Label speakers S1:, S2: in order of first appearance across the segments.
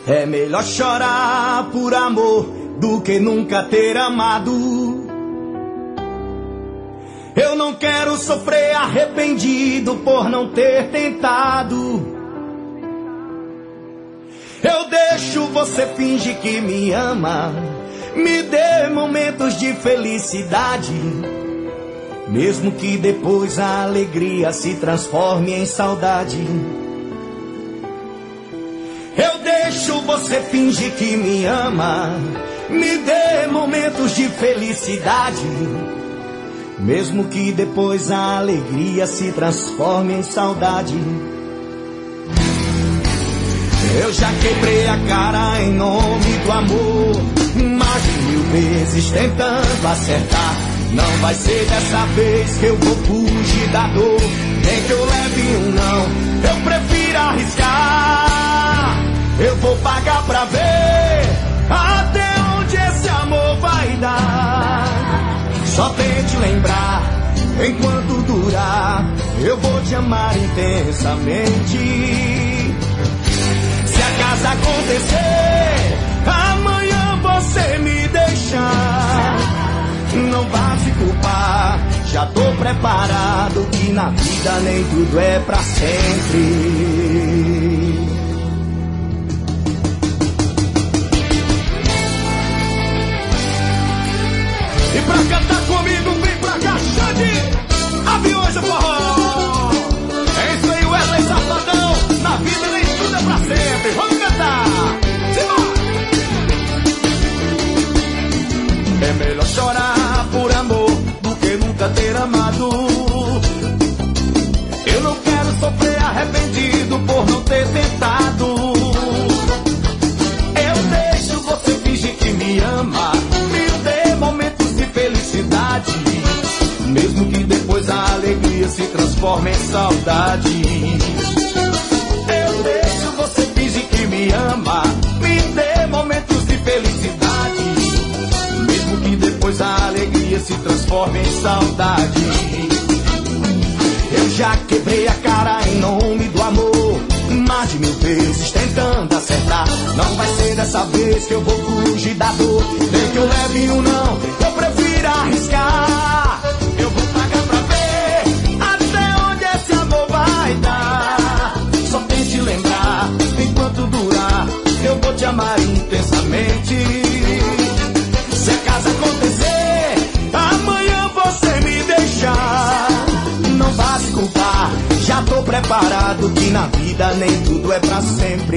S1: É melhor chorar por amor do que nunca ter amado. Eu não quero sofrer arrependido por não ter tentado. Eu deixo você fingir que me ama, me dê momentos de felicidade, mesmo que depois a alegria se transforme em saudade. Eu deixo você fingir que me ama, me dê momentos de felicidade, mesmo que depois a alegria se transforme em saudade. Eu já quebrei a cara em nome do amor, mais de 1000 vezes tentando acertar. Não vai ser dessa vez que eu vou fugir da dor, nem que eu leve um não, eu prefiro arriscar. Eu vou pagar pra ver até onde esse amor vai dar. Só tente lembrar, enquanto durar, eu vou te amar intensamente. Se acaso acontecer, amanhã você me deixar, não vá se culpar, já tô preparado, que na vida nem tudo é pra sempre. E pra cantar comigo, vem pra cá, Xande, Aviões do Forró. É isso aí, Wesley Safadão, na vida nem tudo é pra sempre. Vamos cantar, simbora! É melhor chorar por amor do que nunca ter amado. Eu não quero sofrer arrependido por não ter tentado. Eu deixo você fingir que me ama, me dê momentos de felicidade, mesmo que depois a alegria se transforme em saudade. Eu deixo você fingir que me ama, me dê momentos de felicidade, mesmo que depois a alegria se transforme em saudade. Eu já quebrei a cara em nome do amor, mais de 1000 vezes tentando acertar. Não vai ser dessa vez que eu vou fugir da dor, nem que eu leve um não, eu prefiro arriscar. Eu vou pagar pra ver até onde esse amor vai dar. Só tente lembrar, enquanto durar, eu vou te amar intensamente. Se acaso acontecer, amanhã você me deixar, não vá se culpar, já tô preparado, que na vida nem tudo é pra sempre.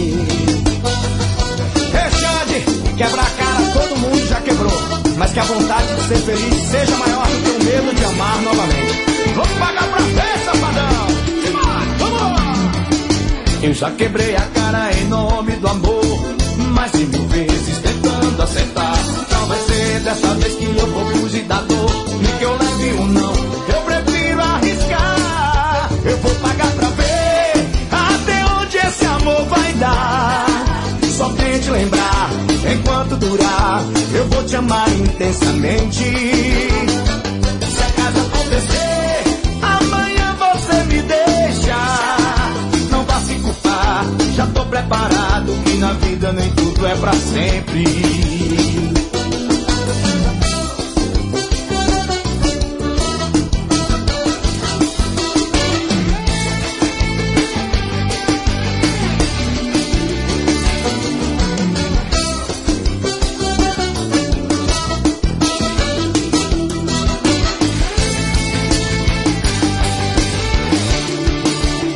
S1: Ei, Xande, quebrar a cara todo mundo já quebrou, mas que a vontade de ser feliz seja maior do que o medo de amar novamente. Vamos pagar pra ver, safadão! Vamos! Eu já quebrei a cara em nome do amor, mais de 1000 vezes tentando acertar. Não vai ser dessa vez que eu vou fugir da dor, nem que eu leve um não, eu prefiro arriscar. Eu vou pagar pra ver até onde esse amor vai dar. Só tente lembrar, enquanto durar, eu vou te amar intensamente. Se acaso acontecer, amanhã você me deixa, não vá se culpar, já tô preparado, que na vida nem tudo é pra sempre.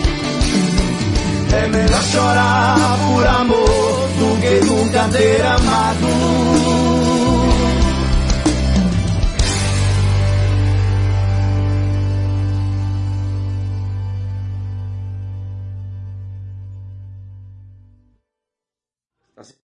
S1: É melhor chorar por amor do que nunca ter amado.